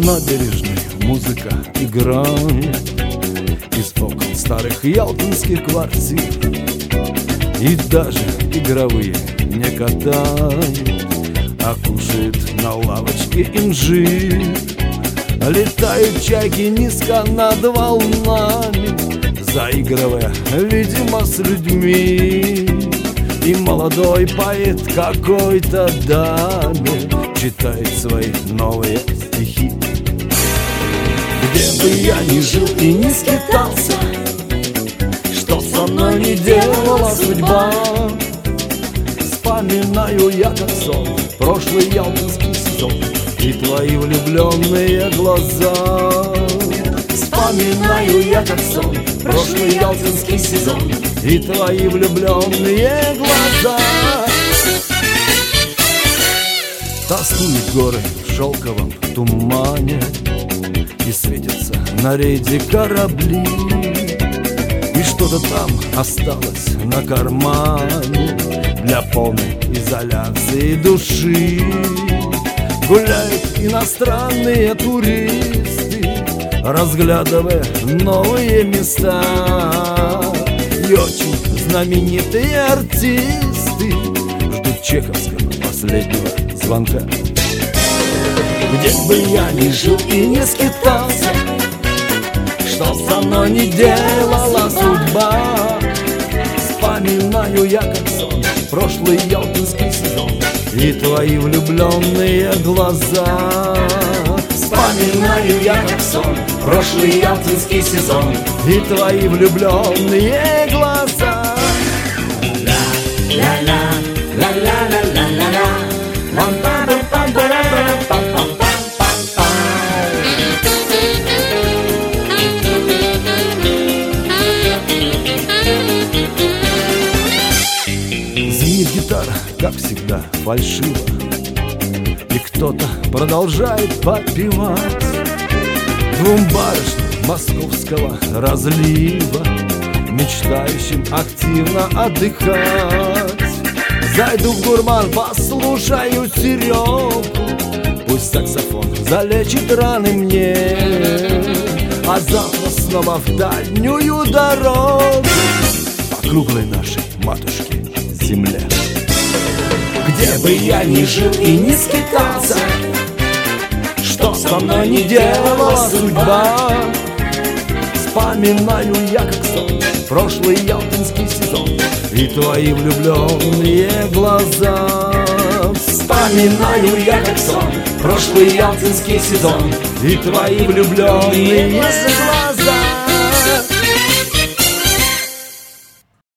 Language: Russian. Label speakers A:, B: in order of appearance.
A: набережной музыка играет из окон старых ялтинских квартир, и даже игровые не катают, а кушает на лавочке инжир. Летают чайки низко над волнами, заигрывая, видимо, с людьми. И молодой поэт какой-то даме читает свои новые стихи. Где бы я ни жил и не скитался, что со мной не делала судьба, вспоминаю я как сон прошлый ялтинский сезон и твои влюбленные глаза. Вспоминаю я как сон прошлый ялтинский сезон и твои влюбленные глаза. Тоскуют горы в шелковом тумане, и светятся на рейде корабли, и что-то там осталось на кармане для полной изоляции души. Гуляют иностранные туристы, разглядывая новые места, и очень знаменитые артисты ждут чеховского последнего звонка. Где бы я ни жил и не скитался, что со мной не делала судьба, вспоминаю я как сон прошлый ялтинский сезон и твои влюбленные глаза. Вспоминаю я как сон прошлый ялтинский сезон и твои влюбленные глаза. Звенит гитара, как всегда, фальшиво, и кто-то продолжает попевать двум барышням московского разлива, мечтающим активно отдыхать. Зайду в гурман, послушаю Серегу, пусть саксофон залечит раны мне, а завтра снова в дальнюю дорогу по круглой нашей матушке земле. Где бы я ни жил и не скитался, что со мной не делала судьба, вспоминаю я как сон прошлый ялтинский сезон и твои влюбленные глаза. Вспоминаю я как сон прошлый ялтинский сезон и твои влюбленные глаза.